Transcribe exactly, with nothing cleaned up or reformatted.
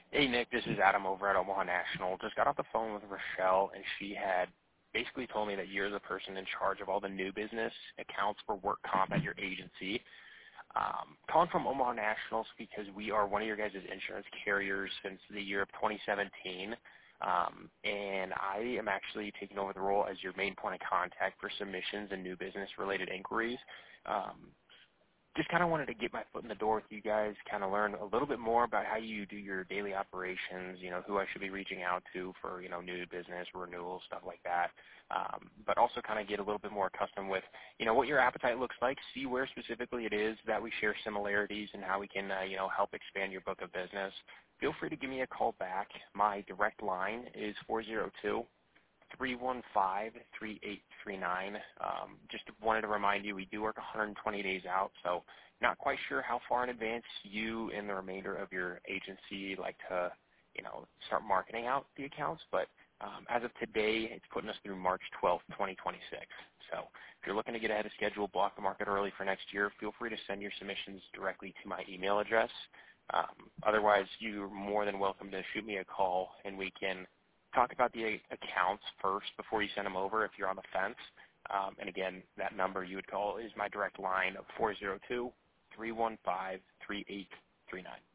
Hey, Nick, this is Adam over at Omaha National. Just got off the phone with Rochelle, and she had basically told me that you're the person in charge of all the new business accounts for work comp at your agency. Um, calling from Omaha Nationals because we are one of your guys' insurance carriers since the year of twenty seventeen. Um, and I am actually taking over the role as your main point of contact for submissions and new business-related inquiries. Um, just kind of wanted to get my foot in the door with you guys, kind of learn a little bit more about how you do your daily operations, you know, who I should be reaching out to for, you know, new business, renewals, stuff like that. Um, but also kind of get a little bit more accustomed with, you know, what your appetite looks like, see where specifically it is that we share similarities and how we can, uh, you know, help expand your book of business. Feel free to give me a call back. My direct line is four oh two, three one five, three eight three nine. Um, just wanted to remind you we do work one hundred twenty days out, so not quite sure how far in advance you and the remainder of your agency like to, you know, start marketing out the accounts, but um, as of today, it's putting us through March twelfth, twenty twenty-six. So if you're looking to get ahead of schedule, block the market early for next year, feel free to send your submissions directly to my email address. Um, otherwise, you're more than welcome to shoot me a call, and we can talk about the accounts first before you send them over if you're on the fence. Um, and again, that number you would call is my direct line of four oh two, three one five, three eight three nine.